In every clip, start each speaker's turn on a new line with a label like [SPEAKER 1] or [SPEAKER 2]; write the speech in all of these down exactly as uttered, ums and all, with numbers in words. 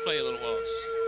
[SPEAKER 1] play a little waltz.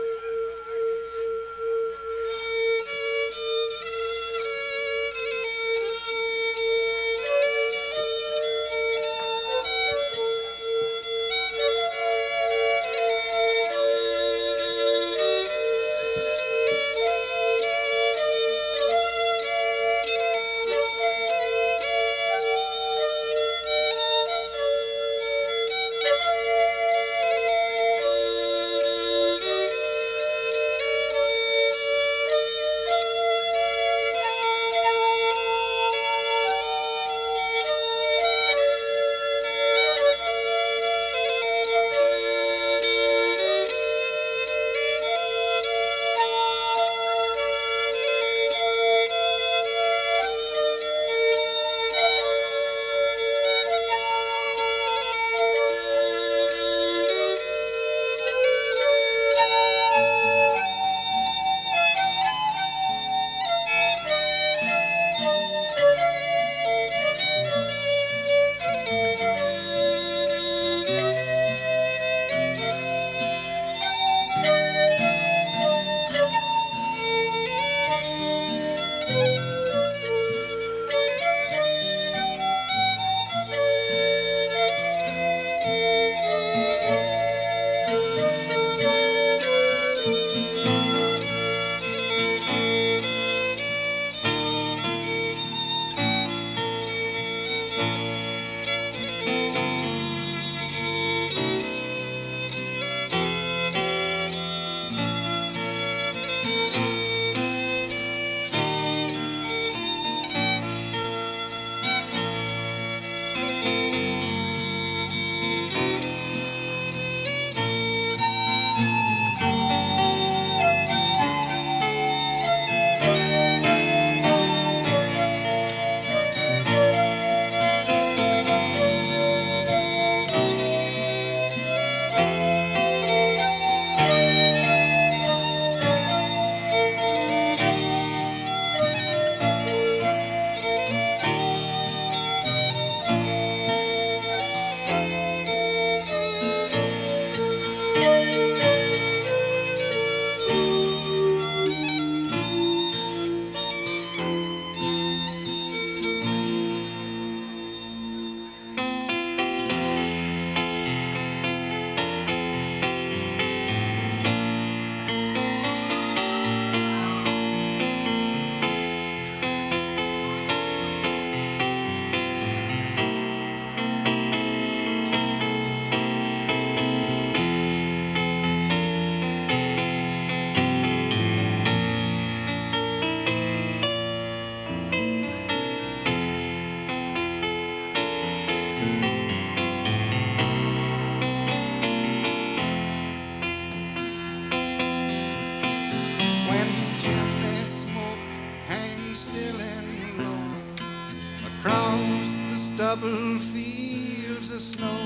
[SPEAKER 2] Stubble fields of snow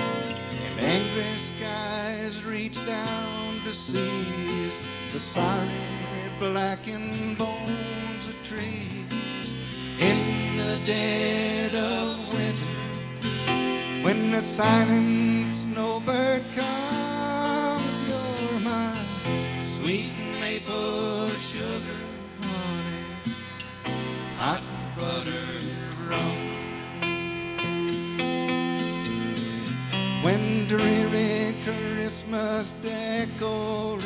[SPEAKER 2] and angry skies reach down to seize the sorry blackened bones of trees in the dead of winter. When the silent snowbird comes, you're my sweet maple sugar, honey, hot butter rum. When dreary Christmas decorations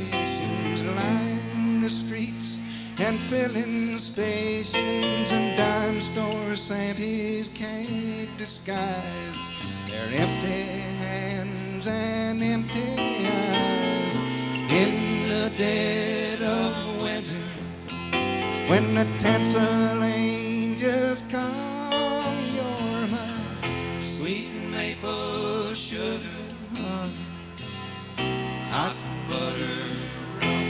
[SPEAKER 2] line the streets and filling stations and dime store Santas can't disguise their empty hands and empty eyes in the dead of winter. When the tinsel angels come, you're my sweet maple sugar, honey, hot butter rum.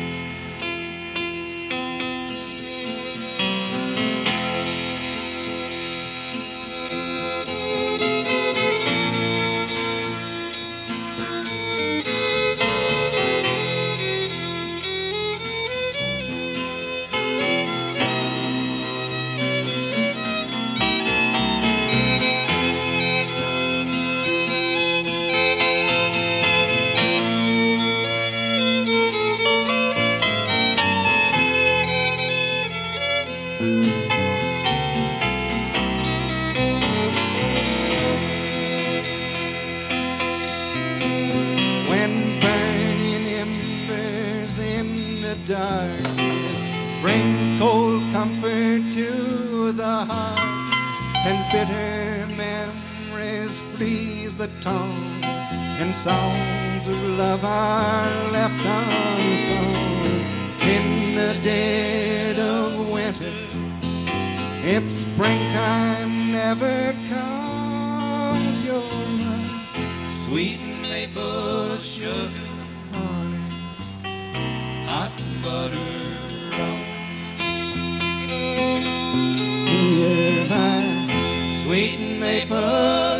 [SPEAKER 2] darkness bring cold comfort to the heart, and bitter memories freeze the tongue, and songs of love are left unsung. In the dead of winter, if springtime never comes, you're my sweet maple sugar, honey, hot butter rum. You're my sweet maple